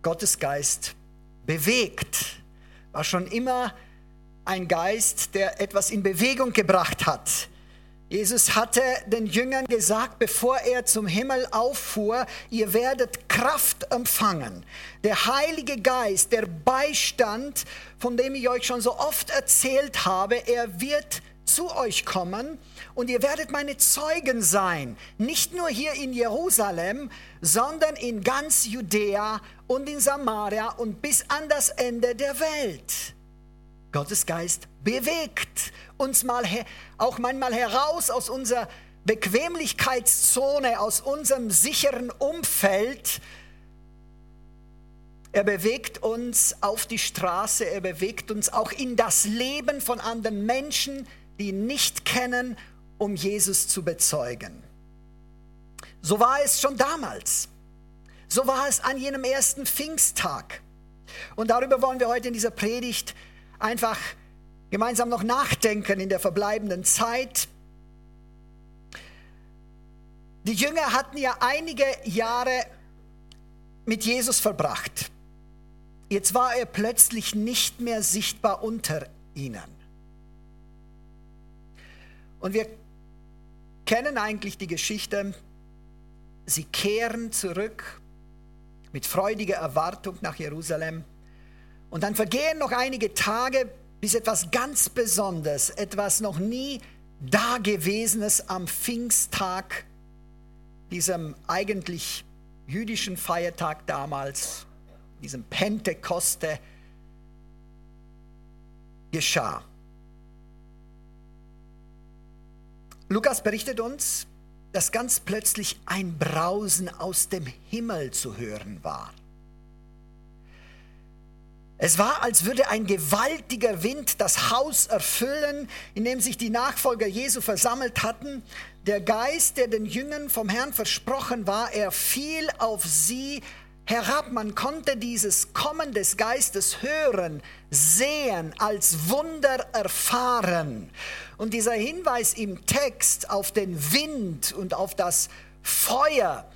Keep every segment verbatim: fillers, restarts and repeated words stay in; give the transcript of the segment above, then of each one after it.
Gottes Geist bewegt. War schon immer ein Geist, der etwas in Bewegung gebracht hat. Jesus hatte den Jüngern gesagt, bevor er zum Himmel auffuhr, ihr werdet Kraft empfangen. Der Heilige Geist, der Beistand, von dem ich euch schon so oft erzählt habe, er wird zu euch kommen und ihr werdet meine Zeugen sein. Nicht nur hier in Jerusalem, sondern in ganz Judäa und in Samaria und bis an das Ende der Welt. Gottes Geist bewegt uns mal he- auch manchmal heraus aus unserer Bequemlichkeitszone, aus unserem sicheren Umfeld. Er bewegt uns auf die Straße, er bewegt uns auch in das Leben von anderen Menschen, die ihn nicht kennen, um Jesus zu bezeugen. So war es schon damals. So war es an jenem ersten Pfingsttag. Und darüber wollen wir heute in dieser Predigt einfach gemeinsam noch nachdenken in der verbleibenden Zeit. Die Jünger hatten ja einige Jahre mit Jesus verbracht. Jetzt war er plötzlich nicht mehr sichtbar unter ihnen. Und wir kennen eigentlich die Geschichte. Sie kehren zurück mit freudiger Erwartung nach Jerusalem. Und dann vergehen noch einige Tage, bis etwas ganz Besonderes, etwas noch nie Dagewesenes am Pfingsttag, diesem eigentlich jüdischen Feiertag damals, diesem Pentekoste, geschah. Lukas berichtet uns, dass ganz plötzlich ein Brausen aus dem Himmel zu hören war. Es war, als würde ein gewaltiger Wind das Haus erfüllen, in dem sich die Nachfolger Jesu versammelt hatten. Der Geist, der den Jüngern vom Herrn versprochen war, er fiel auf sie herab. Man konnte dieses Kommen des Geistes hören, sehen, als Wunder erfahren. Und dieser Hinweis im Text auf den Wind und auf das Feuer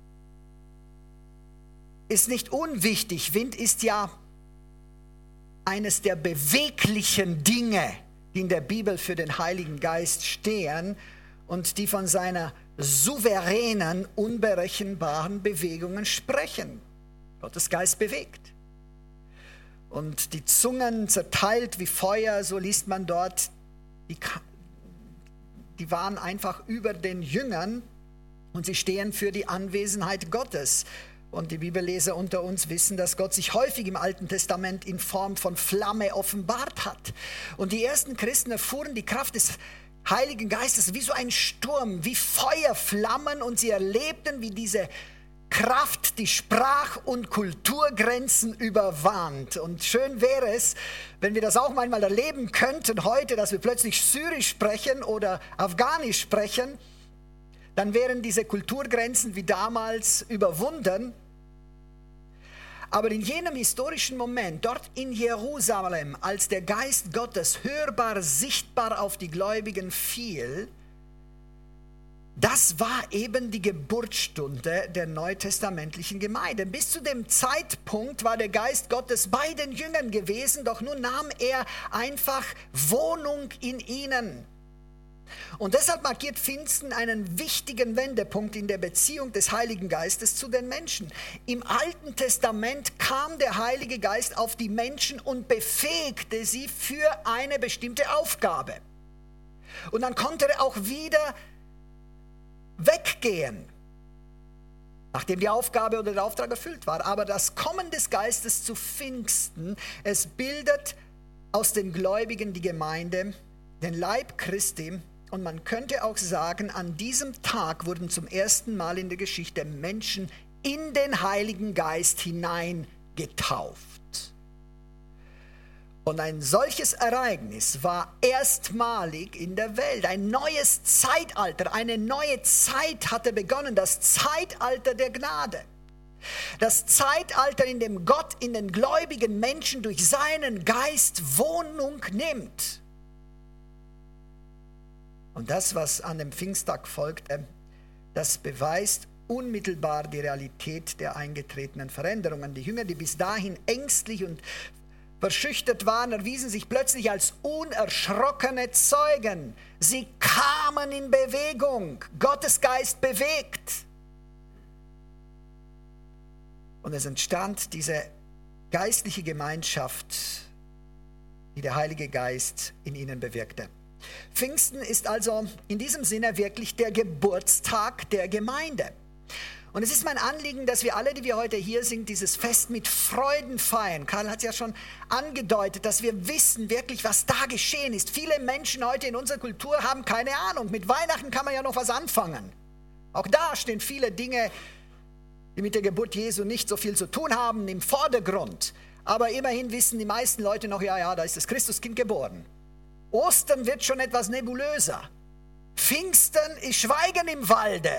ist nicht unwichtig. Wind ist ja eines der beweglichen Dinge, die in der Bibel für den Heiligen Geist stehen und die von seiner souveränen, unberechenbaren Bewegungen sprechen. Gottes Geist bewegt. Und die Zungen zerteilt wie Feuer, so liest man dort, die, die waren einfach über den Jüngern und sie stehen für die Anwesenheit Gottes. Und die Bibelleser unter uns wissen, dass Gott sich häufig im Alten Testament in Form von Flamme offenbart hat. Und die ersten Christen erfuhren die Kraft des Heiligen Geistes wie so ein Sturm, wie Feuerflammen. Und sie erlebten, wie diese Kraft die Sprach- und Kulturgrenzen überwand. Und schön wäre es, wenn wir das auch manchmal erleben könnten heute, dass wir plötzlich Syrisch sprechen oder Afghanisch sprechen. Dann wären diese Kulturgrenzen wie damals überwunden. Aber in jenem historischen Moment, dort in Jerusalem, als der Geist Gottes hörbar, sichtbar auf die Gläubigen fiel, das war eben die Geburtsstunde der neutestamentlichen Gemeinde. Bis zu dem Zeitpunkt war der Geist Gottes bei den Jüngern gewesen, doch nun nahm er einfach Wohnung in ihnen. Und deshalb markiert Pfingsten einen wichtigen Wendepunkt in der Beziehung des Heiligen Geistes zu den Menschen. Im Alten Testament kam der Heilige Geist auf die Menschen und befähigte sie für eine bestimmte Aufgabe. Und dann konnte er auch wieder weggehen, nachdem die Aufgabe oder der Auftrag erfüllt war. Aber das Kommen des Geistes zu Pfingsten, es bildet aus den Gläubigen die Gemeinde, den Leib Christi. Und man könnte auch sagen, an diesem Tag wurden zum ersten Mal in der Geschichte Menschen in den Heiligen Geist hinein getauft. Und ein solches Ereignis war erstmalig in der Welt. Ein neues Zeitalter, eine neue Zeit hatte begonnen, das Zeitalter der Gnade. Das Zeitalter, in dem Gott in den gläubigen Menschen durch seinen Geist Wohnung nimmt. Und das, was an dem Pfingsttag folgte, das beweist unmittelbar die Realität der eingetretenen Veränderungen. Die Jünger, die bis dahin ängstlich und verschüchtert waren, erwiesen sich plötzlich als unerschrockene Zeugen. Sie kamen in Bewegung. Gottes Geist bewegt. Und es entstand diese geistliche Gemeinschaft, die der Heilige Geist in ihnen bewirkte. Pfingsten ist also in diesem Sinne wirklich der Geburtstag der Gemeinde. Und es ist mein Anliegen, dass wir alle, die wir heute hier sind, dieses Fest mit Freuden feiern. Karl hat es ja schon angedeutet, dass wir wissen wirklich, was da geschehen ist. Viele Menschen heute in unserer Kultur haben keine Ahnung. Mit Weihnachten kann man ja noch was anfangen. Auch da stehen viele Dinge, die mit der Geburt Jesu nicht so viel zu tun haben, im Vordergrund. Aber immerhin wissen die meisten Leute noch, ja, ja, da ist das Christuskind geboren. Ostern wird schon etwas nebulöser. Pfingsten ist Schweigen im Walde.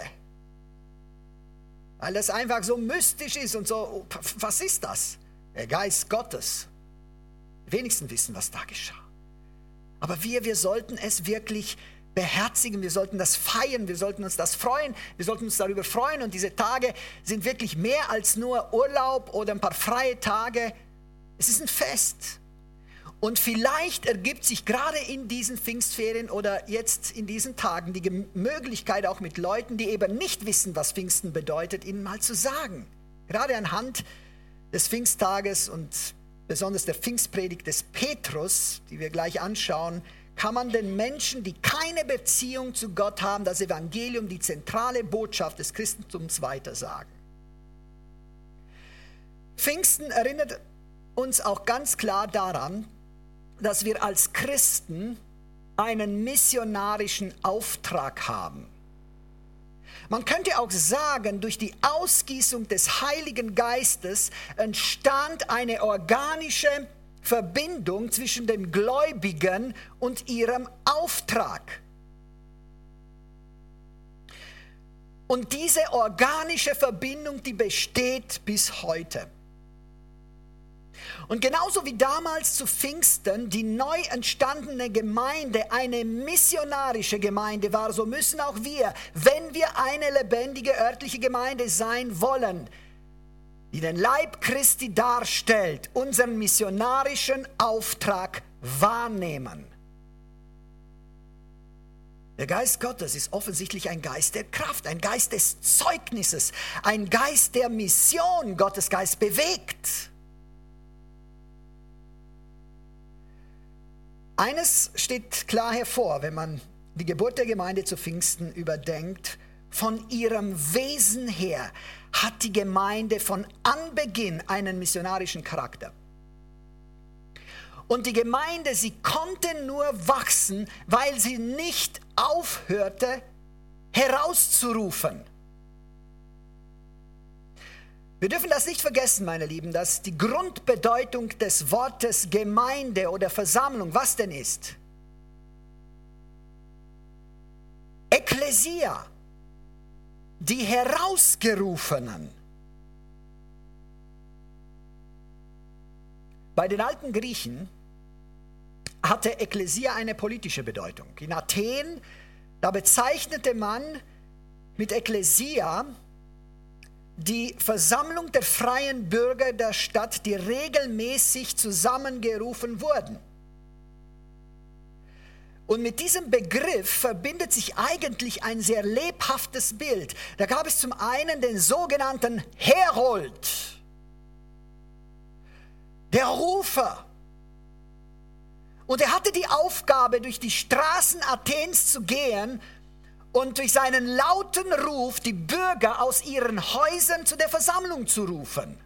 Weil das einfach so mystisch ist und so, was ist das? Der Geist Gottes. Die wenigsten wissen, was da geschah. Aber wir, wir sollten es wirklich beherzigen, wir sollten das feiern, wir sollten uns das freuen, wir sollten uns darüber freuen. Und diese Tage sind wirklich mehr als nur Urlaub oder ein paar freie Tage. Es ist ein Fest. Und vielleicht ergibt sich gerade in diesen Pfingstferien oder jetzt in diesen Tagen die Möglichkeit auch mit Leuten, die eben nicht wissen, was Pfingsten bedeutet, ihnen mal zu sagen. Gerade anhand des Pfingsttages und besonders der Pfingstpredigt des Petrus, die wir gleich anschauen, kann man den Menschen, die keine Beziehung zu Gott haben, das Evangelium, die zentrale Botschaft des Christentums weitersagen. Pfingsten erinnert uns auch ganz klar daran, dass wir als Christen einen missionarischen Auftrag haben. Man könnte auch sagen, durch die Ausgießung des Heiligen Geistes entstand eine organische Verbindung zwischen den Gläubigen und ihrem Auftrag. Und diese organische Verbindung, die besteht bis heute. Und genauso wie damals zu Pfingsten die neu entstandene Gemeinde eine missionarische Gemeinde war, so müssen auch wir, wenn wir eine lebendige örtliche Gemeinde sein wollen, die den Leib Christi darstellt, unseren missionarischen Auftrag wahrnehmen. Der Geist Gottes ist offensichtlich ein Geist der Kraft, ein Geist des Zeugnisses, ein Geist der Mission. Gottes Geist bewegt. Eines steht klar hervor, wenn man die Geburt der Gemeinde zu Pfingsten überdenkt. Von ihrem Wesen her hat die Gemeinde von Anbeginn einen missionarischen Charakter. Und die Gemeinde, sie konnte nur wachsen, weil sie nicht aufhörte, herauszurufen. Wir dürfen das nicht vergessen, meine Lieben, dass die Grundbedeutung des Wortes Gemeinde oder Versammlung, was denn ist? Ekklesia, die Herausgerufenen. Bei den alten Griechen hatte Ekklesia eine politische Bedeutung. In Athen, da bezeichnete man mit Ekklesia die Versammlung der freien Bürger der Stadt, die regelmäßig zusammengerufen wurden. Und mit diesem Begriff verbindet sich eigentlich ein sehr lebhaftes Bild. Da gab es zum einen den sogenannten Herold, der Rufer. Und er hatte die Aufgabe, durch die Straßen Athens zu gehen und durch seinen lauten Ruf die Bürger aus ihren Häusern zu der Versammlung zu rufen.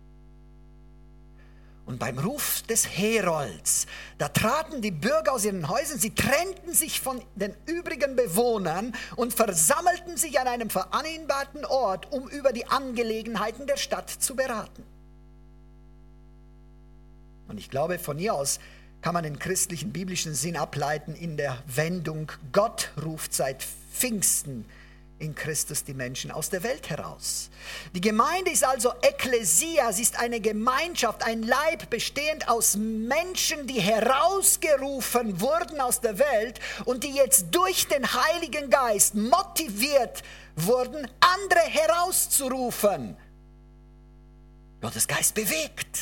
Und beim Ruf des Herolds, da traten die Bürger aus ihren Häusern, sie trennten sich von den übrigen Bewohnern und versammelten sich an einem vereinbarten Ort, um über die Angelegenheiten der Stadt zu beraten. Und ich glaube, von hier aus kann man den christlichen biblischen Sinn ableiten in der Wendung: Gott ruft seit Pfingsten in Christus die Menschen aus der Welt heraus. Die Gemeinde ist also Ekklesia, sie ist eine Gemeinschaft, ein Leib bestehend aus Menschen, die herausgerufen wurden aus der Welt und die jetzt durch den Heiligen Geist motiviert wurden, andere herauszurufen. Gottes Geist bewegt.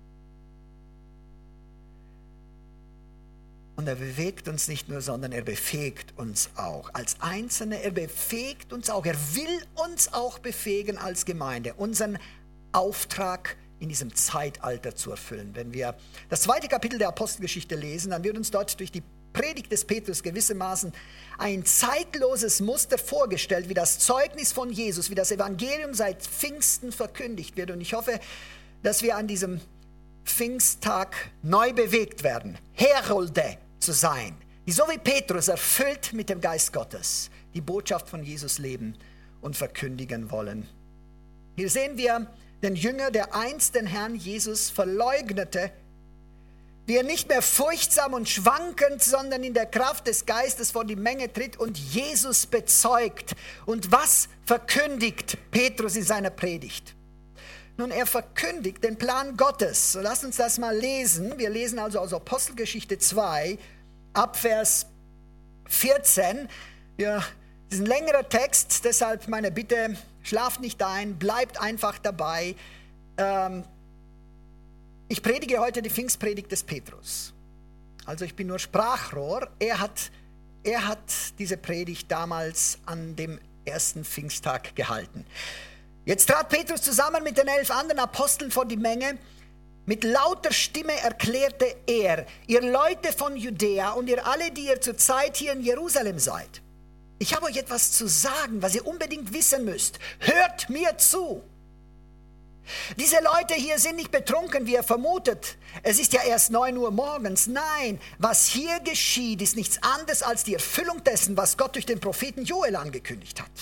Und er bewegt uns nicht nur, sondern er befähigt uns auch. Als Einzelne, er befähigt uns auch. Er will uns auch befähigen als Gemeinde, unseren Auftrag in diesem Zeitalter zu erfüllen. Wenn wir das zweite Kapitel der Apostelgeschichte lesen, dann wird uns dort durch die Predigt des Petrus gewissermaßen ein zeitloses Muster vorgestellt, wie das Zeugnis von Jesus, wie das Evangelium seit Pfingsten verkündigt wird. Und ich hoffe, dass wir an diesem Pfingsttag neu bewegt werden, Herolde zu sein, die so wie Petrus erfüllt mit dem Geist Gottes die Botschaft von Jesus leben und verkündigen wollen. Hier sehen wir den Jünger, der einst den Herrn Jesus verleugnete, wie er nicht mehr furchtsam und schwankend, sondern in der Kraft des Geistes vor die Menge tritt und Jesus bezeugt. Und was verkündigt Petrus in seiner Predigt? Nun, er verkündigt den Plan Gottes. So, lasst uns das mal lesen. Wir lesen also aus Apostelgeschichte zwei, ab Vers vierzehn. Ja, das ist ein längerer Text, deshalb meine Bitte, schlaft nicht ein, bleibt einfach dabei. Ähm, ich predige heute die Pfingstpredigt des Petrus. Also ich bin nur Sprachrohr. Er hat, er hat diese Predigt damals an dem ersten Pfingsttag gehalten. Jetzt trat Petrus zusammen mit den elf anderen Aposteln vor die Menge. Mit lauter Stimme erklärte er: Ihr Leute von Judäa und ihr alle, die ihr zurzeit hier in Jerusalem seid. Ich habe euch etwas zu sagen, was ihr unbedingt wissen müsst. Hört mir zu. Diese Leute hier sind nicht betrunken, wie ihr vermutet. Es ist ja erst neun Uhr morgens. Nein, was hier geschieht, ist nichts anderes als die Erfüllung dessen, was Gott durch den Propheten Joel angekündigt hat.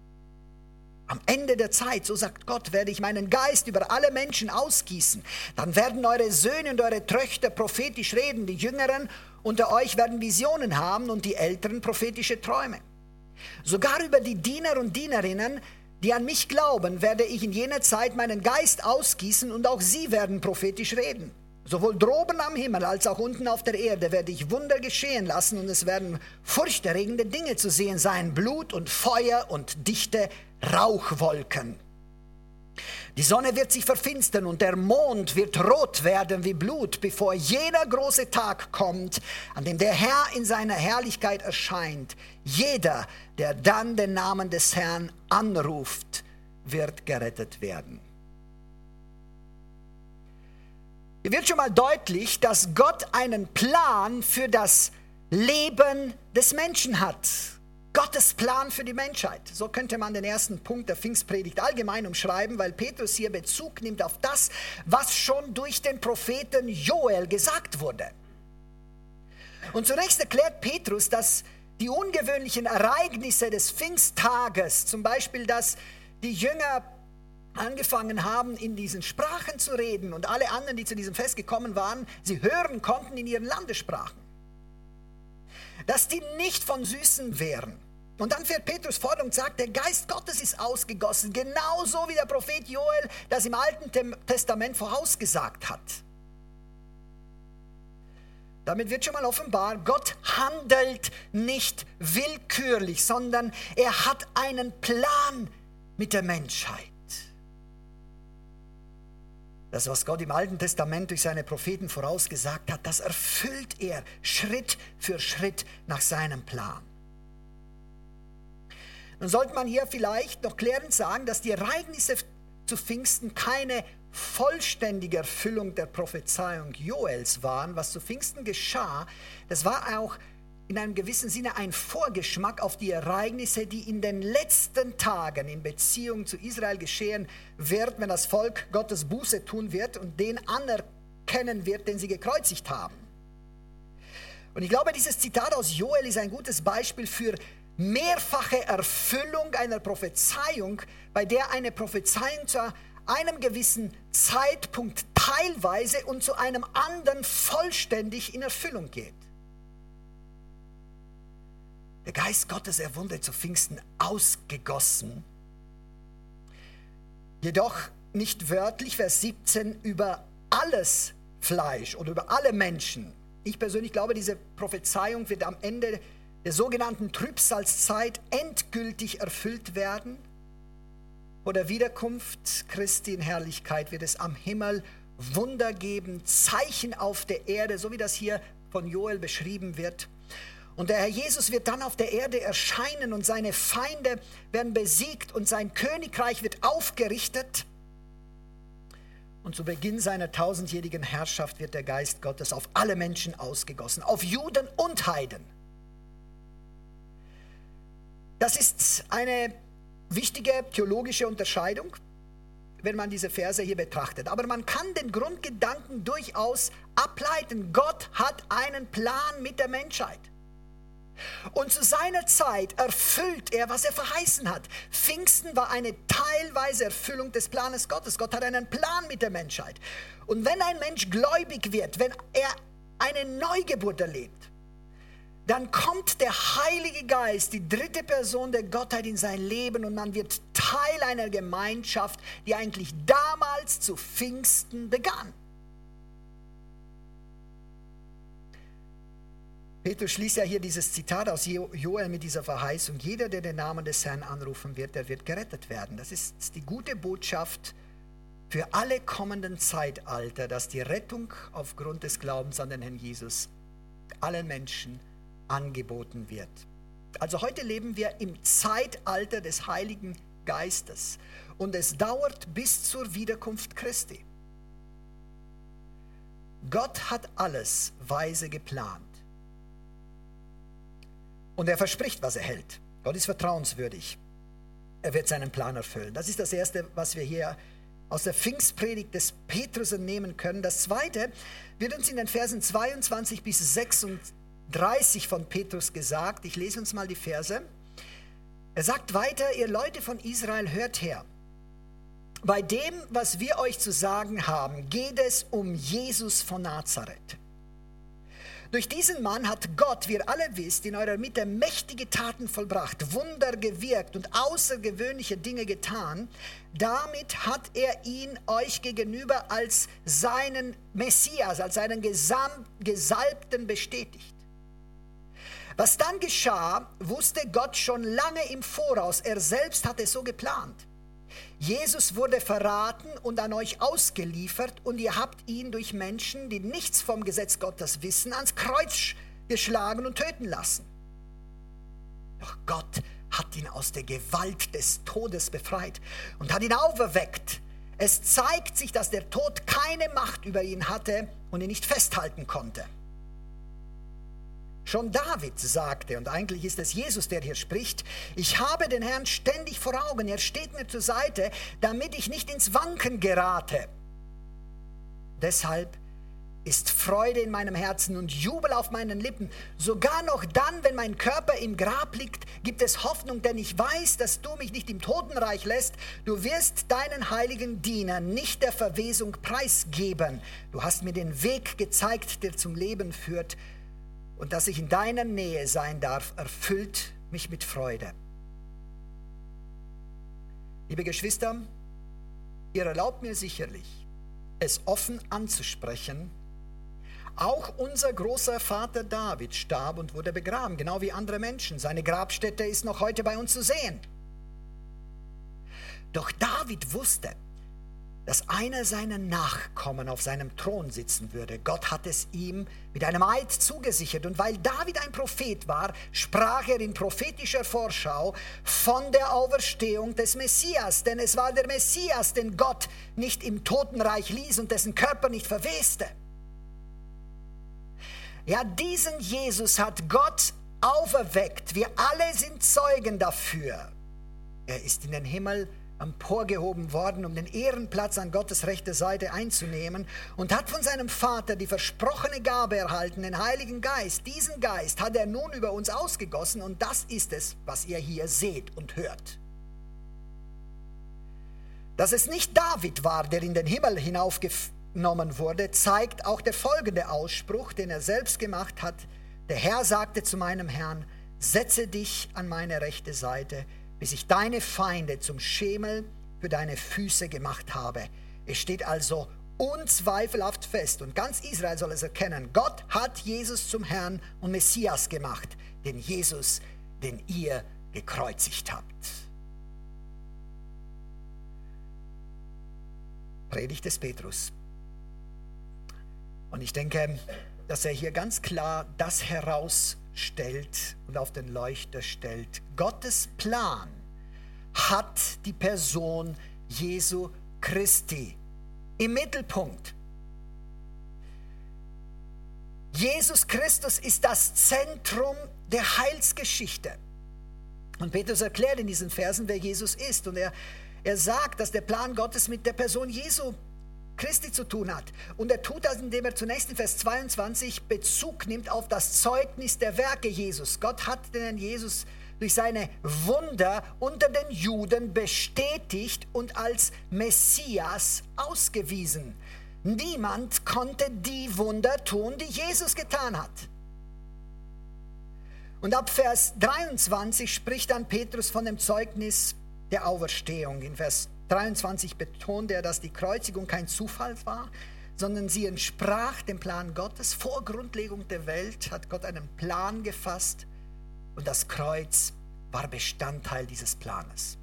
Am Ende der Zeit, so sagt Gott, werde ich meinen Geist über alle Menschen ausgießen. Dann werden eure Söhne und eure Töchter prophetisch reden. Die Jüngeren unter euch werden Visionen haben und die Älteren prophetische Träume. Sogar über die Diener und Dienerinnen, die an mich glauben, werde ich in jener Zeit meinen Geist ausgießen und auch sie werden prophetisch reden. Sowohl droben am Himmel als auch unten auf der Erde werde ich Wunder geschehen lassen und es werden furchterregende Dinge zu sehen sein, Blut und Feuer und dichte Rauchwolken. Die Sonne wird sich verfinstern und der Mond wird rot werden wie Blut, bevor jener große Tag kommt, an dem der Herr in seiner Herrlichkeit erscheint. Jeder, der dann den Namen des Herrn anruft, wird gerettet werden. Hier wird schon mal deutlich, dass Gott einen Plan für das Leben des Menschen hat. Gottes Plan für die Menschheit. So könnte man den ersten Punkt der Pfingstpredigt allgemein umschreiben, weil Petrus hier Bezug nimmt auf das, was schon durch den Propheten Joel gesagt wurde. Und zunächst erklärt Petrus, dass die ungewöhnlichen Ereignisse des Pfingsttages, zum Beispiel, dass die Jünger angefangen haben, in diesen Sprachen zu reden und alle anderen, die zu diesem Fest gekommen waren, sie hören konnten in ihren Landessprachen, dass die nicht von Süßen wären. Und dann fährt Petrus fort und sagt, der Geist Gottes ist ausgegossen, genauso wie der Prophet Joel das im Alten Testament vorausgesagt hat. Damit wird schon mal offenbar, Gott handelt nicht willkürlich, sondern er hat einen Plan mit der Menschheit. Das, was Gott im Alten Testament durch seine Propheten vorausgesagt hat, das erfüllt er Schritt für Schritt nach seinem Plan. Nun sollte man hier vielleicht noch klärend sagen, dass die Ereignisse zu Pfingsten keine vollständige Erfüllung der Prophezeiung Joels waren. Was zu Pfingsten geschah, das war auch in einem gewissen Sinne ein Vorgeschmack auf die Ereignisse, die in den letzten Tagen in Beziehung zu Israel geschehen wird, wenn das Volk Gottes Buße tun wird und den anerkennen wird, den sie gekreuzigt haben. Und ich glaube, dieses Zitat aus Joel ist ein gutes Beispiel für mehrfache Erfüllung einer Prophezeiung, bei der eine Prophezeiung zu einem gewissen Zeitpunkt teilweise und zu einem anderen vollständig in Erfüllung geht. Der Geist Gottes, er wurde zu Pfingsten ausgegossen. Jedoch nicht wörtlich, Vers siebzehn, über alles Fleisch oder über alle Menschen. Ich persönlich glaube, diese Prophezeiung wird am Ende der sogenannten Trübsalzeit endgültig erfüllt werden. Vor der Wiederkunft Christi in Herrlichkeit wird es am Himmel Wunder geben, Zeichen auf der Erde, so wie das hier von Joel beschrieben wird. Und der Herr Jesus wird dann auf der Erde erscheinen und seine Feinde werden besiegt und sein Königreich wird aufgerichtet. Und zu Beginn seiner tausendjährigen Herrschaft wird der Geist Gottes auf alle Menschen ausgegossen, auf Juden und Heiden. Das ist eine wichtige theologische Unterscheidung, wenn man diese Verse hier betrachtet. Aber man kann den Grundgedanken durchaus ableiten. Gott hat einen Plan mit der Menschheit. Und zu seiner Zeit erfüllt er, was er verheißen hat. Pfingsten war eine teilweise Erfüllung des Planes Gottes. Gott hat einen Plan mit der Menschheit. Und wenn ein Mensch gläubig wird, wenn er eine Neugeburt erlebt, dann kommt der Heilige Geist, die dritte Person der Gottheit, in sein Leben und man wird Teil einer Gemeinschaft, die eigentlich damals zu Pfingsten begann. Petrus schließt ja hier dieses Zitat aus Joel mit dieser Verheißung: Jeder, der den Namen des Herrn anrufen wird, der wird gerettet werden. Das ist die gute Botschaft für alle kommenden Zeitalter, dass die Rettung aufgrund des Glaubens an den Herrn Jesus allen Menschen angeboten wird. Also heute leben wir im Zeitalter des Heiligen Geistes und es dauert bis zur Wiederkunft Christi. Gott hat alles weise geplant. Und er verspricht, was er hält. Gott ist vertrauenswürdig. Er wird seinen Plan erfüllen. Das ist das Erste, was wir hier aus der Pfingstpredigt des Petrus entnehmen können. Das Zweite wird uns in den Versen zweiundzwanzig bis sechsunddreißig von Petrus gesagt. Ich lese uns mal die Verse. Er sagt weiter: Ihr Leute von Israel, hört her. Bei dem, was wir euch zu sagen haben, geht es um Jesus von Nazareth. Durch diesen Mann hat Gott, wie ihr alle wisst, in eurer Mitte mächtige Taten vollbracht, Wunder gewirkt und außergewöhnliche Dinge getan. Damit hat er ihn euch gegenüber als seinen Messias, als seinen Gesalbten bestätigt. Was dann geschah, wusste Gott schon lange im Voraus. Er selbst hat es so geplant. Jesus wurde verraten und an euch ausgeliefert und ihr habt ihn durch Menschen, die nichts vom Gesetz Gottes wissen, ans Kreuz geschlagen und töten lassen. Doch Gott hat ihn aus der Gewalt des Todes befreit und hat ihn auferweckt. Es zeigt sich, dass der Tod keine Macht über ihn hatte und ihn nicht festhalten konnte. Schon David sagte, und eigentlich ist es Jesus, der hier spricht: Ich habe den Herrn ständig vor Augen, er steht mir zur Seite, damit ich nicht ins Wanken gerate. Deshalb ist Freude in meinem Herzen und Jubel auf meinen Lippen. Sogar noch dann, wenn mein Körper im Grab liegt, gibt es Hoffnung, denn ich weiß, dass du mich nicht im Totenreich lässt. Du wirst deinen heiligen Diener nicht der Verwesung preisgeben. Du hast mir den Weg gezeigt, der zum Leben führt. Und dass ich in deiner Nähe sein darf, erfüllt mich mit Freude. Liebe Geschwister, ihr erlaubt mir sicherlich, es offen anzusprechen. Auch unser großer Vater David starb und wurde begraben, genau wie andere Menschen. Seine Grabstätte ist noch heute bei uns zu sehen. Doch David wusste, dass einer seiner Nachkommen auf seinem Thron sitzen würde. Gott hat es ihm mit einem Eid zugesichert. Und weil David ein Prophet war, sprach er in prophetischer Vorschau von der Auferstehung des Messias. Denn es war der Messias, den Gott nicht im Totenreich ließ und dessen Körper nicht verweste. Ja, diesen Jesus hat Gott auferweckt. Wir alle sind Zeugen dafür. Er ist in den Himmel emporgehoben worden, um den Ehrenplatz an Gottes rechter Seite einzunehmen, und hat von seinem Vater die versprochene Gabe erhalten, den Heiligen Geist. Diesen Geist hat er nun über uns ausgegossen, und das ist es, was ihr hier seht und hört. Dass es nicht David war, der in den Himmel hinaufgenommen wurde, zeigt auch der folgende Ausspruch, den er selbst gemacht hat. Der Herr sagte zu meinem Herrn: setze dich an meine rechte Seite, bis ich deine Feinde zum Schemel für deine Füße gemacht habe. Es steht also unzweifelhaft fest und ganz Israel soll es erkennen, Gott hat Jesus zum Herrn und Messias gemacht, den Jesus, den ihr gekreuzigt habt. Predigt des Petrus. Und ich denke, dass er hier ganz klar das herausstellt und auf den Leuchter stellt. Gottes Plan hat die Person Jesu Christi im Mittelpunkt. Jesus Christus ist das Zentrum der Heilsgeschichte. Und Petrus erklärt in diesen Versen, wer Jesus ist. Und er, er sagt, dass der Plan Gottes mit der Person Jesu Christi zu tun hat. Und er tut das, indem er zunächst in Vers zweiundzwanzig Bezug nimmt auf das Zeugnis der Werke Jesus. Gott hat den Herrn Jesus durch seine Wunder unter den Juden bestätigt und als Messias ausgewiesen. Niemand konnte die Wunder tun, die Jesus getan hat. Und ab Vers dreiundzwanzig spricht dann Petrus von dem Zeugnis der Auferstehung. In Vers dreiundzwanzig betont er, dass die Kreuzigung kein Zufall war, sondern sie entsprach dem Plan Gottes. Vor Grundlegung der Welt hat Gott einen Plan gefasst und das Kreuz war Bestandteil dieses Planes.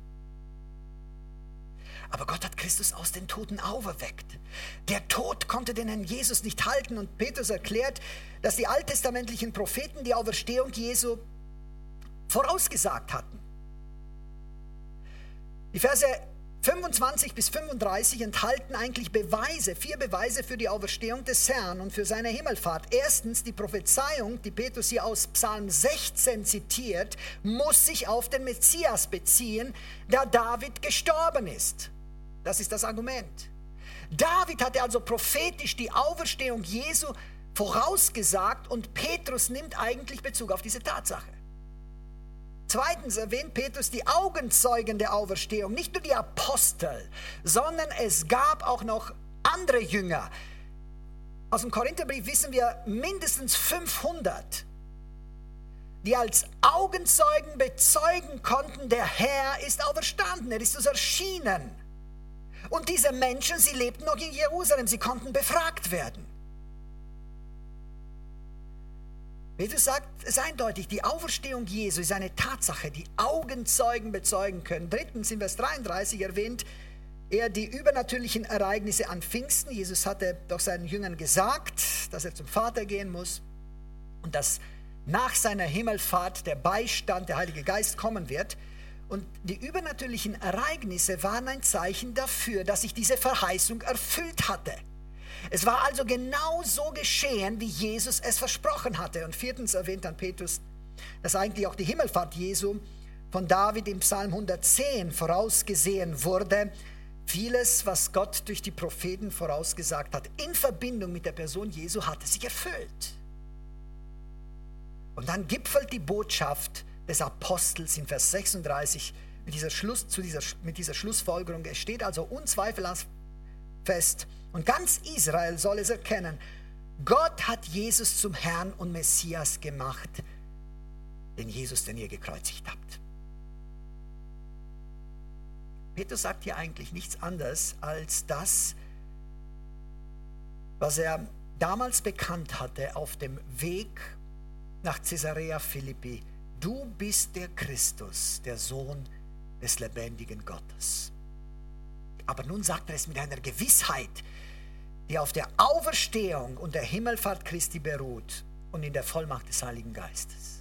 Aber Gott hat Christus aus den Toten auferweckt. Der Tod konnte den Herrn Jesus nicht halten und Petrus erklärt, dass die alttestamentlichen Propheten die Auferstehung Jesu vorausgesagt hatten. Die Verse fünfundzwanzig bis fünfunddreißig enthalten eigentlich Beweise, vier Beweise für die Auferstehung des Herrn und für seine Himmelfahrt. Erstens, die Prophezeiung, die Petrus hier aus Psalm sechzehn zitiert, muss sich auf den Messias beziehen, da David gestorben ist. Das ist das Argument. David hatte also prophetisch die Auferstehung Jesu vorausgesagt und Petrus nimmt eigentlich Bezug auf diese Tatsache. Zweitens erwähnt Petrus die Augenzeugen der Auferstehung, nicht nur die Apostel, sondern es gab auch noch andere Jünger. Aus dem Korintherbrief wissen wir mindestens fünfhundert, die als Augenzeugen bezeugen konnten, der Herr ist auferstanden, er ist uns erschienen. Und diese Menschen, sie lebten noch in Jerusalem, sie konnten befragt werden. Petrus sagt es eindeutig, die Auferstehung Jesu ist eine Tatsache, die Augenzeugen bezeugen können. Drittens, in Vers dreiunddreißig erwähnt er die übernatürlichen Ereignisse an Pfingsten. Jesus hatte doch seinen Jüngern gesagt, dass er zum Vater gehen muss und dass nach seiner Himmelfahrt der Beistand, der Heilige Geist kommen wird. Und die übernatürlichen Ereignisse waren ein Zeichen dafür, dass sich diese Verheißung erfüllt hatte. Es war also genau so geschehen, wie Jesus es versprochen hatte. Und viertens erwähnt dann Petrus, dass eigentlich auch die Himmelfahrt Jesu von David im Psalm hundertzehn vorausgesehen wurde. Vieles, was Gott durch die Propheten vorausgesagt hat, in Verbindung mit der Person Jesu, hatte sich erfüllt. Und dann gipfelt die Botschaft des Apostels in Vers sechsunddreißig mit dieser, Schluss, zu dieser, mit dieser Schlussfolgerung. Es steht also unzweifelhaft fest, und ganz Israel soll es erkennen, Gott hat Jesus zum Herrn und Messias gemacht, den Jesus, den ihr gekreuzigt habt. Petrus sagt hier eigentlich nichts anderes als das, was er damals bekannt hatte auf dem Weg nach Caesarea Philippi. Du bist der Christus, der Sohn des lebendigen Gottes. Aber nun sagt er es mit einer Gewissheit, die auf der Auferstehung und der Himmelfahrt Christi beruht und in der Vollmacht des Heiligen Geistes.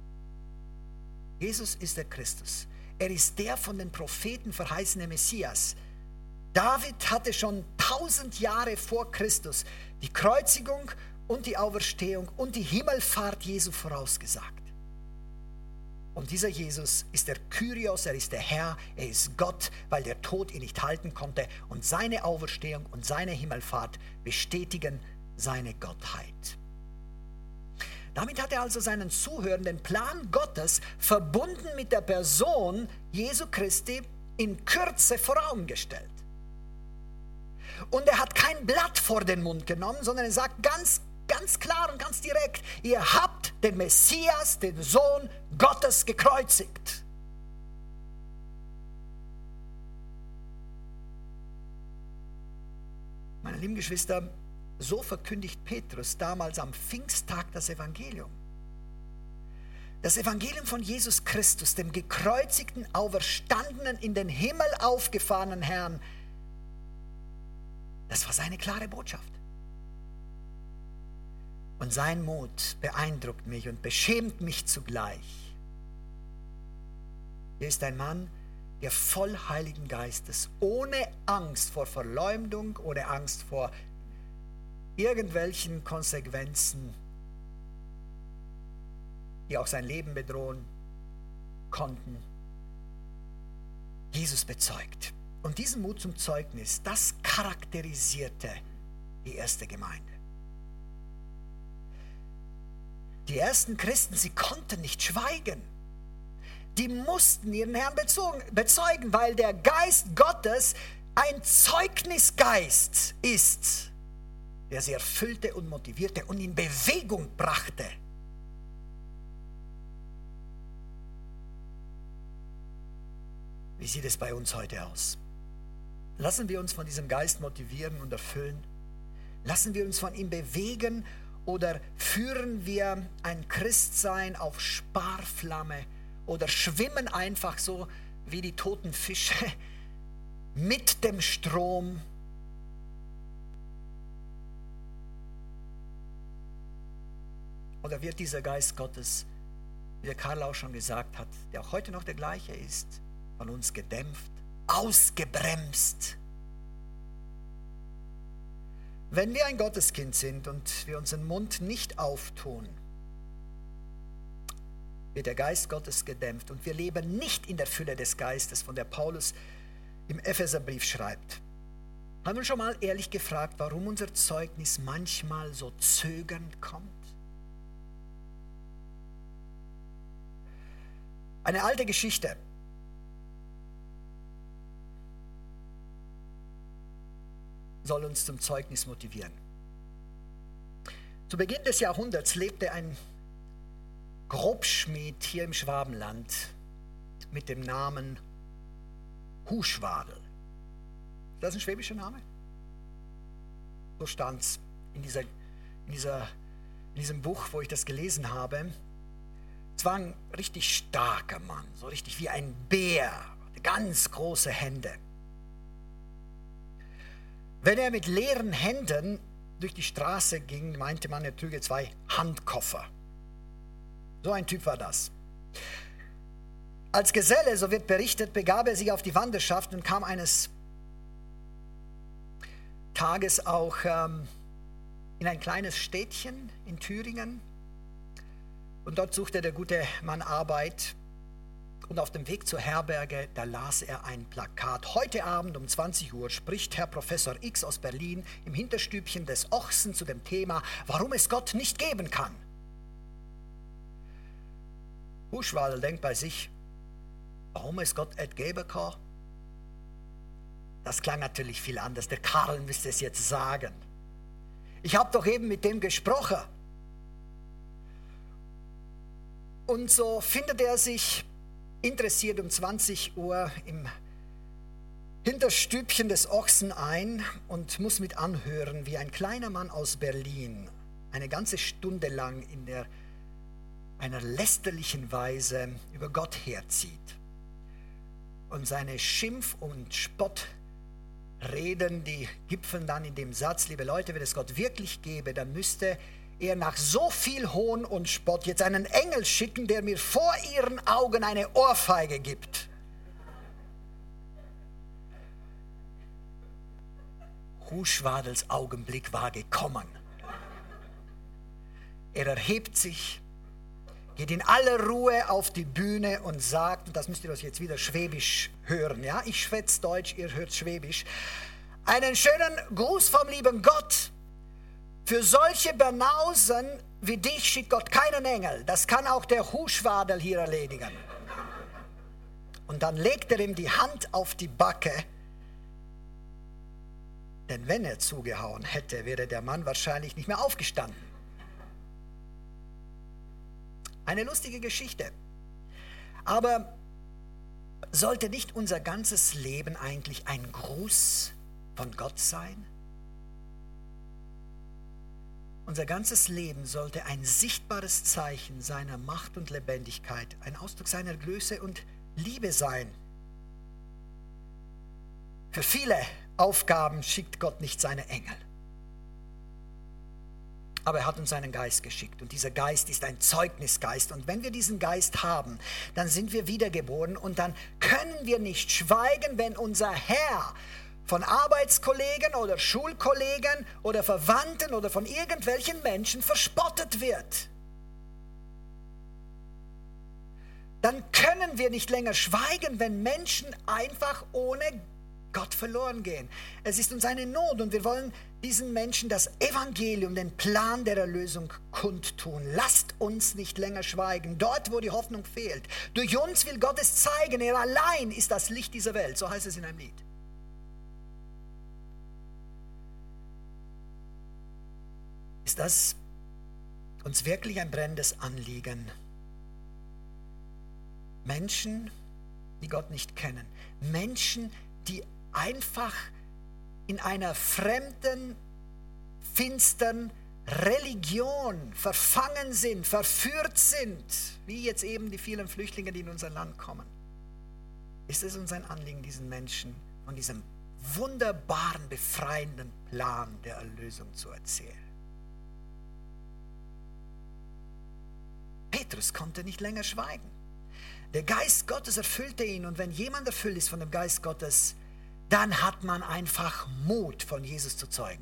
Jesus ist der Christus. Er ist der von den Propheten verheißene Messias. David hatte schon tausend Jahre vor Christus die Kreuzigung und die Auferstehung und die Himmelfahrt Jesu vorausgesagt. Und dieser Jesus ist der Kyrios, er ist der Herr, er ist Gott, weil der Tod ihn nicht halten konnte. Und seine Auferstehung und seine Himmelfahrt bestätigen seine Gottheit. Damit hat er also seinen Zuhörern den Plan Gottes verbunden mit der Person Jesu Christi in Kürze vor Augen gestellt. Und er hat kein Blatt vor den Mund genommen, sondern er sagt ganz ganz klar und ganz direkt, ihr habt den Messias, den Sohn Gottes, gekreuzigt. Meine lieben Geschwister, so verkündigt Petrus damals am Pfingsttag das Evangelium. Das Evangelium von Jesus Christus, dem gekreuzigten, auferstandenen, in den Himmel aufgefahrenen Herrn, das war seine klare Botschaft. Und sein Mut beeindruckt mich und beschämt mich zugleich. Hier ist ein Mann, der voll Heiligen Geistes, ohne Angst vor Verleumdung, ohne Angst vor irgendwelchen Konsequenzen, die auch sein Leben bedrohen konnten, Jesus bezeugt. Und diesen Mut zum Zeugnis, das charakterisierte die erste Gemeinde. Die ersten Christen, sie konnten nicht schweigen. Die mussten ihren Herrn bezeugen, weil der Geist Gottes ein Zeugnisgeist ist, der sie erfüllte und motivierte und in Bewegung brachte. Wie sieht es bei uns heute aus? Lassen wir uns von diesem Geist motivieren und erfüllen? Lassen wir uns von ihm bewegen oder führen wir ein Christsein auf Sparflamme oder schwimmen einfach so wie die toten Fische mit dem Strom? Oder wird dieser Geist Gottes, wie der Karl auch schon gesagt hat, der auch heute noch der gleiche ist, von uns gedämpft, ausgebremst? Wenn wir ein Gotteskind sind und wir unseren Mund nicht auftun, wird der Geist Gottes gedämpft und wir leben nicht in der Fülle des Geistes, von der Paulus im Epheserbrief schreibt. Haben wir uns schon mal ehrlich gefragt, warum unser Zeugnis manchmal so zögernd kommt? Eine alte Geschichte. Soll uns zum Zeugnis motivieren. Zu Beginn des Jahrhunderts lebte ein Grobschmied hier im Schwabenland mit dem Namen Huschwadel. Ist das ein schwäbischer Name? So stand es in, dieser, in, dieser, in diesem Buch, wo ich das gelesen habe. Es war ein richtig starker Mann, so richtig wie ein Bär, ganz große Hände. Wenn er mit leeren Händen durch die Straße ging, meinte man, er trüge zwei Handkoffer. So ein Typ war das. Als Geselle, so wird berichtet, begab er sich auf die Wanderschaft und kam eines Tages auch ähm, in ein kleines Städtchen in Thüringen. Und dort suchte der gute Mann Arbeit. Und auf dem Weg zur Herberge, da las er ein Plakat. Heute Abend um zwanzig Uhr spricht Herr Professor X aus Berlin im Hinterstübchen des Ochsen zu dem Thema, warum es Gott nicht geben kann. Huschwadel denkt bei sich, warum es Gott nicht geben kann? Das klang natürlich viel anders. Der Karl müsste es jetzt sagen. Ich habe doch eben mit dem gesprochen. Und so findet er sich interessiert um zwanzig Uhr im Hinterstübchen des Ochsen ein und muss mit anhören, wie ein kleiner Mann aus Berlin eine ganze Stunde lang in der, einer lästerlichen Weise über Gott herzieht. Und seine Schimpf- und Spottreden, die gipfeln dann in dem Satz, liebe Leute, wenn es Gott wirklich gäbe, dann müsste er nach so viel Hohn und Spott jetzt einen Engel schicken, der mir vor ihren Augen eine Ohrfeige gibt. Huschwadels Augenblick war gekommen. Er erhebt sich, geht in aller Ruhe auf die Bühne und sagt, und das müsst ihr euch jetzt wieder schwäbisch hören, ja, ich schwätze Deutsch, ihr hört schwäbisch, einen schönen Gruß vom lieben Gott. Für solche Banausen wie dich schickt Gott keinen Engel. Das kann auch der Huschwadel hier erledigen. Und dann legt er ihm die Hand auf die Backe. Denn wenn er zugehauen hätte, wäre der Mann wahrscheinlich nicht mehr aufgestanden. Eine lustige Geschichte. Aber sollte nicht unser ganzes Leben eigentlich ein Gruß von Gott sein? Unser ganzes Leben sollte ein sichtbares Zeichen seiner Macht und Lebendigkeit, ein Ausdruck seiner Größe und Liebe sein. Für viele Aufgaben schickt Gott nicht seine Engel. Aber er hat uns seinen Geist geschickt und dieser Geist ist ein Zeugnisgeist. Und wenn wir diesen Geist haben, dann sind wir wiedergeboren und dann können wir nicht schweigen, wenn unser Herr von Arbeitskollegen oder Schulkollegen oder Verwandten oder von irgendwelchen Menschen verspottet wird. Dann können wir nicht länger schweigen, wenn Menschen einfach ohne Gott verloren gehen. Es ist uns eine Not und wir wollen diesen Menschen das Evangelium, den Plan der Erlösung kundtun. Lasst uns nicht länger schweigen, dort wo die Hoffnung fehlt. Durch uns will Gott es zeigen, er allein ist das Licht dieser Welt, so heißt es in einem Lied. Ist das uns wirklich ein brennendes Anliegen? Menschen, die Gott nicht kennen, Menschen, die einfach in einer fremden, finstern Religion verfangen sind, verführt sind, wie jetzt eben die vielen Flüchtlinge, die in unser Land kommen. Ist es uns ein Anliegen, diesen Menschen von diesem wunderbaren, befreienden Plan der Erlösung zu erzählen? Petrus konnte nicht länger schweigen. Der Geist Gottes erfüllte ihn und wenn jemand erfüllt ist von dem Geist Gottes, dann hat man einfach Mut, von Jesus zu zeugen.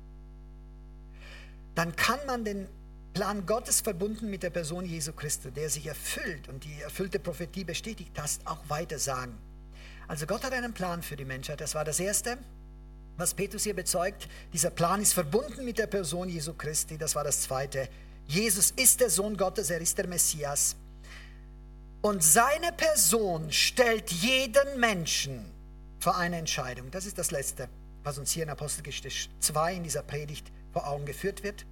Dann kann man den Plan Gottes verbunden mit der Person Jesu Christi, der sich erfüllt und die erfüllte Prophetie bestätigt hast, auch weiter sagen. Also Gott hat einen Plan für die Menschheit. Das war das Erste, was Petrus hier bezeugt. Dieser Plan ist verbunden mit der Person Jesu Christi. Das war das Zweite. Jesus ist der Sohn Gottes, er ist der Messias. Und seine Person stellt jeden Menschen vor eine Entscheidung. Das ist das Letzte, was uns hier in Apostelgeschichte zwei in dieser Predigt vor Augen geführt wird.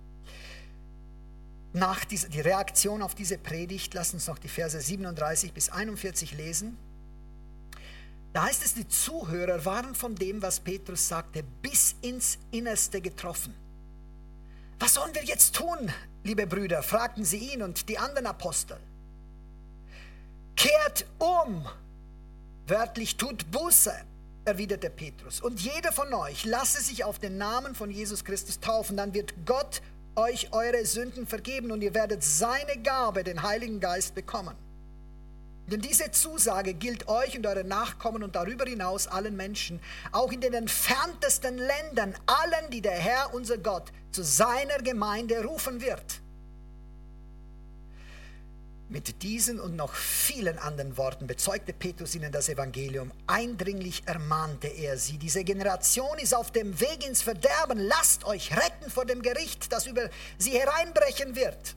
Nach dieser, die Reaktion auf diese Predigt, lasst uns noch die Verse siebenunddreißig bis einundvierzig lesen. Da heißt es, die Zuhörer waren von dem, was Petrus sagte, bis ins Innerste getroffen. Was sollen wir jetzt tun, liebe Brüder? Fragten sie ihn und die anderen Apostel. Kehrt um, wörtlich tut Buße, erwiderte Petrus. Und jeder von euch lasse sich auf den Namen von Jesus Christus taufen, dann wird Gott euch eure Sünden vergeben und ihr werdet seine Gabe, den Heiligen Geist, bekommen. Denn diese Zusage gilt euch und euren Nachkommen und darüber hinaus allen Menschen, auch in den entferntesten Ländern, allen, die der Herr, unser Gott, zu seiner Gemeinde rufen wird. Mit diesen und noch vielen anderen Worten bezeugte Petrus ihnen das Evangelium. Eindringlich ermahnte er sie. Diese Generation ist auf dem Weg ins Verderben. Lasst euch retten vor dem Gericht, das über sie hereinbrechen wird.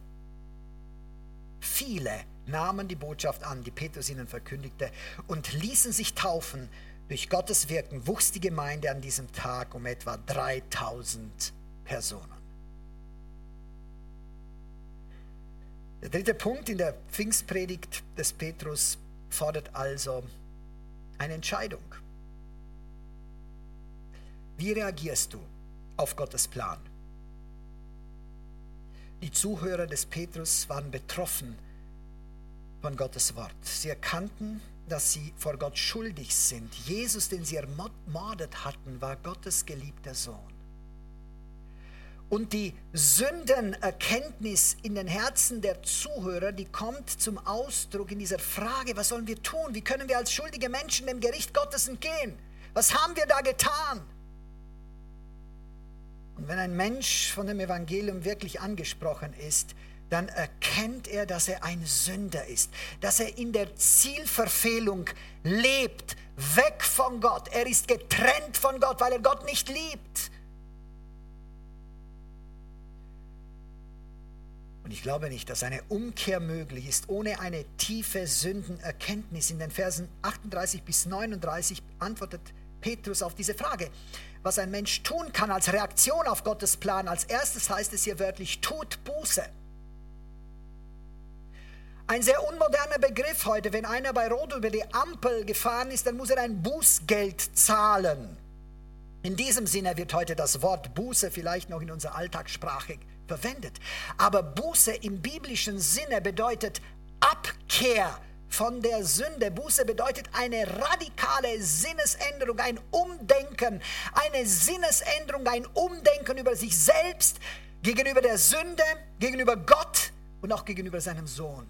Viele nahmen die Botschaft an, die Petrus ihnen verkündigte, und ließen sich taufen. Durch Gottes Wirken wuchs die Gemeinde an diesem Tag um etwa dreitausend Personen. Der dritte Punkt in der Pfingstpredigt des Petrus fordert also eine Entscheidung. Wie reagierst du auf Gottes Plan? Die Zuhörer des Petrus waren betroffen von Gottes Wort. Sie erkannten, dass sie vor Gott schuldig sind. Jesus, den sie ermordet hatten, war Gottes geliebter Sohn. Und die Sündenerkenntnis in den Herzen der Zuhörer, die kommt zum Ausdruck in dieser Frage, was sollen wir tun? Wie können wir als schuldige Menschen dem Gericht Gottes entgehen? Was haben wir da getan? Und wenn ein Mensch von dem Evangelium wirklich angesprochen ist, dann erkennt er, dass er ein Sünder ist, dass er in der Zielverfehlung lebt, weg von Gott. Er ist getrennt von Gott, weil er Gott nicht liebt. Und ich glaube nicht, dass eine Umkehr möglich ist, ohne eine tiefe Sündenerkenntnis. In den Versen achtunddreißig bis neununddreißig antwortet Petrus auf diese Frage, was ein Mensch tun kann als Reaktion auf Gottes Plan. Als erstes heißt es hier wörtlich, tut Buße. Ein sehr unmoderner Begriff heute. Wenn einer bei Rot über die Ampel gefahren ist, dann muss er ein Bußgeld zahlen. In diesem Sinne wird heute das Wort Buße vielleicht noch in unserer Alltagssprache verwendet. Aber Buße im biblischen Sinne bedeutet Abkehr von der Sünde. Buße bedeutet eine radikale Sinnesänderung, ein Umdenken, eine Sinnesänderung, ein Umdenken über sich selbst, gegenüber der Sünde, gegenüber Gott und auch gegenüber seinem Sohn.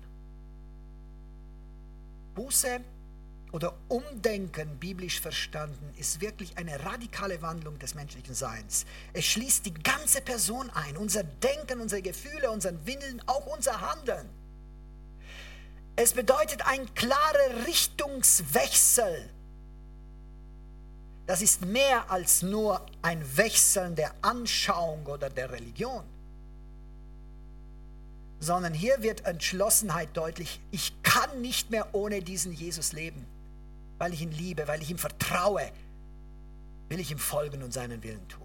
Buße oder Umdenken, biblisch verstanden, ist wirklich eine radikale Wandlung des menschlichen Seins. Es schließt die ganze Person ein, unser Denken, unsere Gefühle, unseren Willen, auch unser Handeln. Es bedeutet ein klarer Richtungswechsel. Das ist mehr als nur ein Wechseln der Anschauung oder der Religion. Sondern hier wird Entschlossenheit deutlich. Ich kann nicht mehr ohne diesen Jesus leben, weil ich ihn liebe, weil ich ihm vertraue, will ich ihm folgen und seinen Willen tun.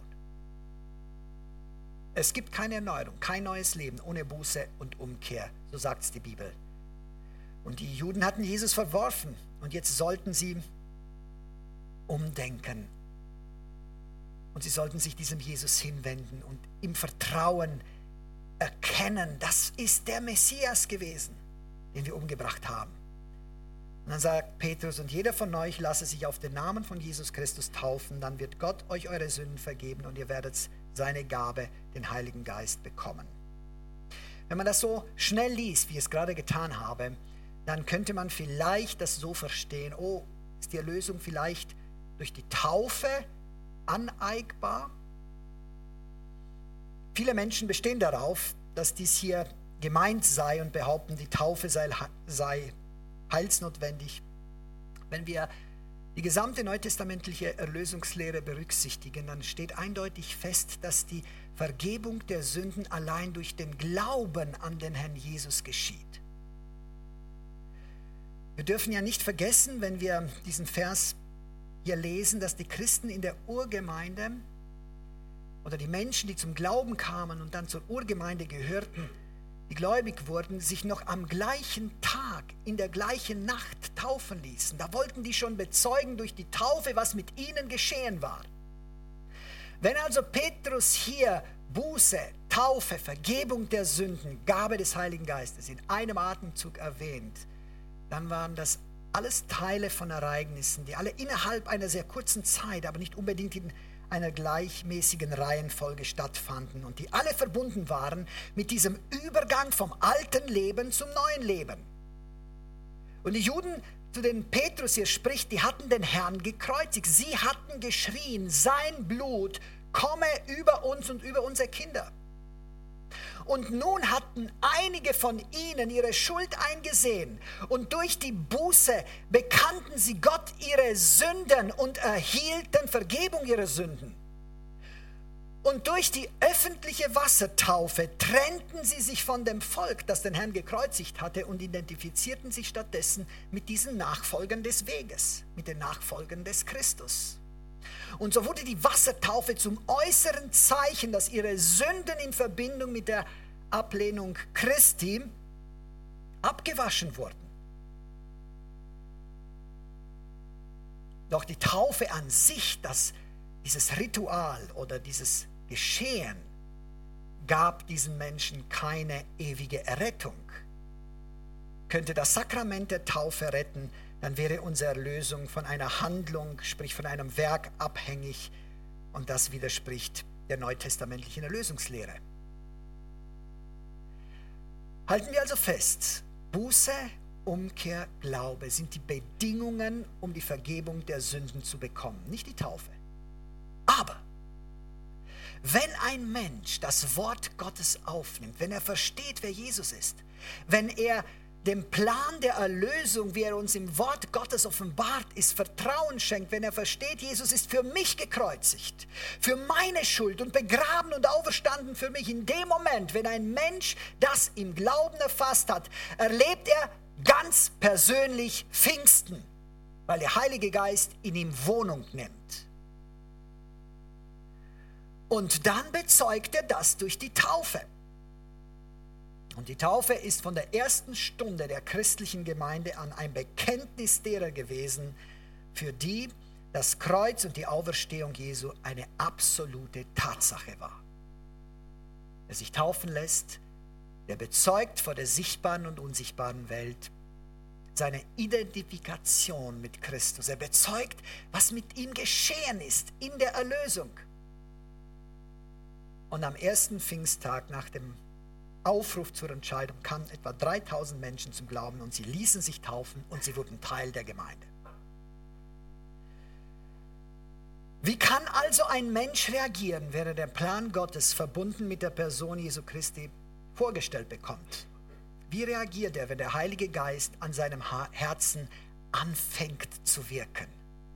Es gibt keine Erneuerung, kein neues Leben ohne Buße und Umkehr, so sagt es die Bibel. Und die Juden hatten Jesus verworfen und jetzt sollten sie umdenken. Und sie sollten sich diesem Jesus hinwenden und im Vertrauen erkennen, das ist der Messias gewesen, den wir umgebracht haben. Und dann sagt Petrus, und jeder von euch lasse sich auf den Namen von Jesus Christus taufen, dann wird Gott euch eure Sünden vergeben und ihr werdet seine Gabe, den Heiligen Geist, bekommen. Wenn man das so schnell liest, wie ich es gerade getan habe, dann könnte man vielleicht das so verstehen, oh, ist die Erlösung vielleicht durch die Taufe aneignbar? Viele Menschen bestehen darauf, dass dies hier gemeint sei und behaupten, die Taufe sei, sei heilsnotwendig. Wenn wir die gesamte neutestamentliche Erlösungslehre berücksichtigen, dann steht eindeutig fest, dass die Vergebung der Sünden allein durch den Glauben an den Herrn Jesus geschieht. Wir dürfen ja nicht vergessen, wenn wir diesen Vers hier lesen, dass die Christen in der Urgemeinde oder die Menschen, die zum Glauben kamen und dann zur Urgemeinde gehörten, die gläubig wurden, sich noch am gleichen Tag, in der gleichen Nacht taufen ließen. Da wollten die schon bezeugen durch die Taufe, was mit ihnen geschehen war. Wenn also Petrus hier Buße, Taufe, Vergebung der Sünden, Gabe des Heiligen Geistes in einem Atemzug erwähnt, dann waren das alles Teile von Ereignissen, die alle innerhalb einer sehr kurzen Zeit, aber nicht unbedingt in einer gleichmäßigen Reihenfolge stattfanden und die alle verbunden waren mit diesem Übergang vom alten Leben zum neuen Leben. Und die Juden, zu denen Petrus hier spricht, die hatten den Herrn gekreuzigt. Sie hatten geschrien, sein Blut komme über uns und über unsere Kinder. Und nun hatten einige von ihnen ihre Schuld eingesehen und durch die Buße bekannten sie Gott ihre Sünden und erhielten Vergebung ihrer Sünden. Und durch die öffentliche Wassertaufe trennten sie sich von dem Volk, das den Herrn gekreuzigt hatte, und identifizierten sich stattdessen mit diesen Nachfolgern des Weges, mit den Nachfolgern des Christus. Und so wurde die Wassertaufe zum äußeren Zeichen, dass ihre Sünden in Verbindung mit der Ablehnung Christi abgewaschen wurden. Doch die Taufe an sich, das, dieses Ritual oder dieses Geschehen, gab diesen Menschen keine ewige Errettung. Könnte das Sakrament der Taufe retten, dann wäre unsere Erlösung von einer Handlung, sprich von einem Werk, abhängig, und das widerspricht der neutestamentlichen Erlösungslehre. Halten wir also fest, Buße, Umkehr, Glaube sind die Bedingungen, um die Vergebung der Sünden zu bekommen, nicht die Taufe. Aber wenn ein Mensch das Wort Gottes aufnimmt, wenn er versteht, wer Jesus ist, wenn er dem Plan der Erlösung, wie er uns im Wort Gottes offenbart ist, Vertrauen schenkt, wenn er versteht, Jesus ist für mich gekreuzigt, für meine Schuld und begraben und auferstanden für mich. In dem Moment, wenn ein Mensch das im Glauben erfasst hat, erlebt er ganz persönlich Pfingsten, weil der Heilige Geist in ihm Wohnung nimmt. Und dann bezeugt er das durch die Taufe. Und die Taufe ist von der ersten Stunde der christlichen Gemeinde an ein Bekenntnis derer gewesen, für die das Kreuz und die Auferstehung Jesu eine absolute Tatsache war. Wer sich taufen lässt, der bezeugt vor der sichtbaren und unsichtbaren Welt seine Identifikation mit Christus. Er bezeugt, was mit ihm geschehen ist in der Erlösung. Und am ersten Pfingsttag nach dem Aufruf zur Entscheidung kamen etwa dreitausend Menschen zum Glauben und sie ließen sich taufen und sie wurden Teil der Gemeinde. Wie kann also ein Mensch reagieren, wenn er den Plan Gottes verbunden mit der Person Jesu Christi vorgestellt bekommt? Wie reagiert er, wenn der Heilige Geist an seinem Herzen anfängt zu wirken?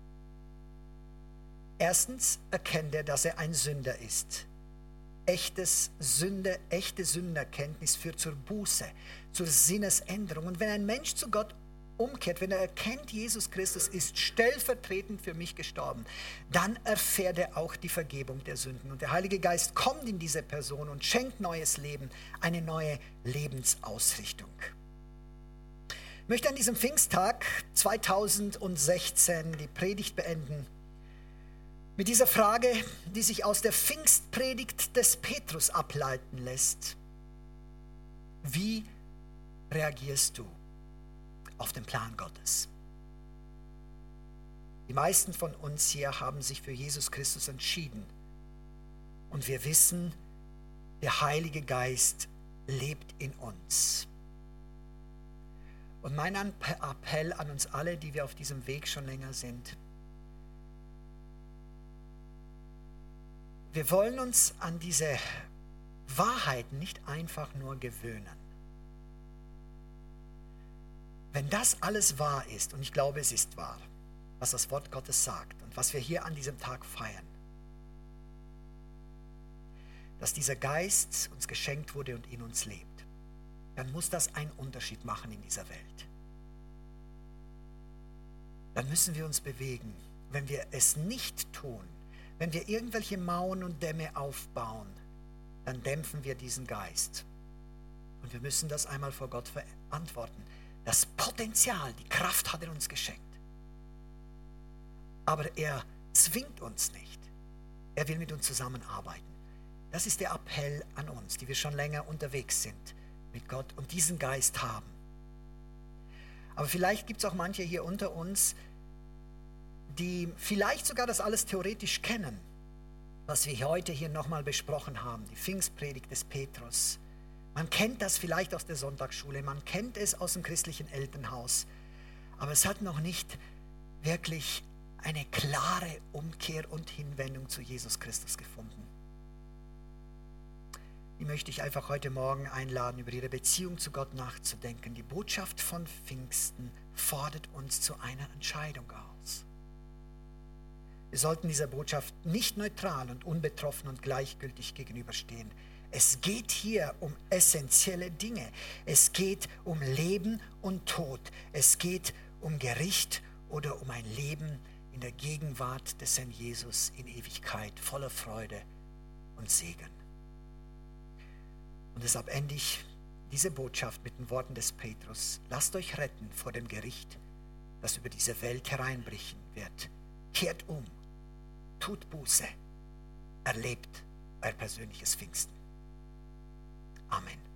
Erstens erkennt er, dass er ein Sünder ist. Echtes Sünde, echte Sündenerkenntnis führt zur Buße, zur Sinnesänderung. Und wenn ein Mensch zu Gott umkehrt, wenn er erkennt, Jesus Christus ist stellvertretend für mich gestorben, dann erfährt er auch die Vergebung der Sünden. Und der Heilige Geist kommt in diese Person und schenkt neues Leben, eine neue Lebensausrichtung. Ich möchte an diesem Pfingsttag zweitausendsechzehn die Predigt beenden mit dieser Frage, die sich aus der Pfingstpredigt des Petrus ableiten lässt. Wie reagierst du auf den Plan Gottes? Die meisten von uns hier haben sich für Jesus Christus entschieden. Und wir wissen, der Heilige Geist lebt in uns. Und mein Appell an uns alle, die wir auf diesem Weg schon länger sind: Wir wollen uns an diese Wahrheiten nicht einfach nur gewöhnen. Wenn das alles wahr ist, und ich glaube, es ist wahr, was das Wort Gottes sagt und was wir hier an diesem Tag feiern, dass dieser Geist uns geschenkt wurde und in uns lebt, dann muss das einen Unterschied machen in dieser Welt. Dann müssen wir uns bewegen. Wenn wir es nicht tun, wenn wir irgendwelche Mauern und Dämme aufbauen, dann dämpfen wir diesen Geist. Und wir müssen das einmal vor Gott verantworten. Das Potenzial, die Kraft hat er uns geschenkt. Aber er zwingt uns nicht. Er will mit uns zusammenarbeiten. Das ist der Appell an uns, die wir schon länger unterwegs sind mit Gott und diesen Geist haben. Aber vielleicht gibt es auch manche hier unter uns, die vielleicht sogar das alles theoretisch kennen, was wir heute hier nochmal besprochen haben, die Pfingstpredigt des Petrus. Man kennt das vielleicht aus der Sonntagsschule, man kennt es aus dem christlichen Elternhaus, aber es hat noch nicht wirklich eine klare Umkehr und Hinwendung zu Jesus Christus gefunden. Die möchte ich einfach heute Morgen einladen, über ihre Beziehung zu Gott nachzudenken. Die Botschaft von Pfingsten fordert uns zu einer Entscheidung aus. Wir sollten dieser Botschaft nicht neutral und unbetroffen und gleichgültig gegenüberstehen. Es geht hier um essentielle Dinge. Es geht um Leben und Tod. Es geht um Gericht oder um ein Leben in der Gegenwart des Herrn Jesus in Ewigkeit, voller Freude und Segen. Und deshalb ende ich diese Botschaft mit den Worten des Petrus: Lasst euch retten vor dem Gericht, das über diese Welt hereinbrechen wird. Kehrt um, tut Buße, erlebt euer persönliches Pfingsten. Amen.